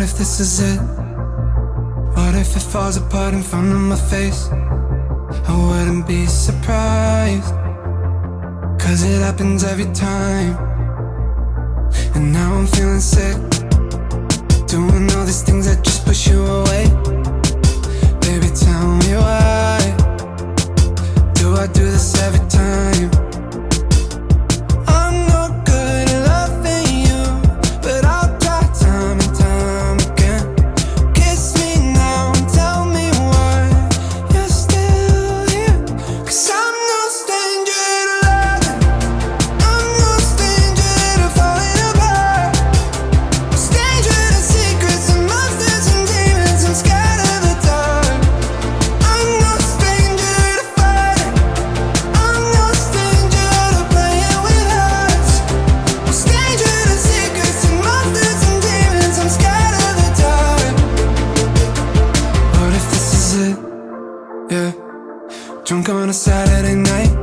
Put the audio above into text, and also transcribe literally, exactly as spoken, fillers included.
if this is it? What if it falls apart in front of my face? I wouldn't be surprised, cause it happens every time. And now I'm feeling sick, doing all these things that just push you away. Baby, tell me why do I do this every time? I'm no good at loving you, but I'll try time and time again. Kiss me now and tell me why you're still here. Cause I'm no stranger to loving, I'm no stranger to falling apart. Stranger to secrets and monsters and demons, I'm scared of the dark. I'm no stranger to fighting, I'm no stranger to playing with hearts. I'm stranger to secrets and monsters and demons, I'm scared of the dark. What if this is it? Yeah. Drunk on a Saturday night,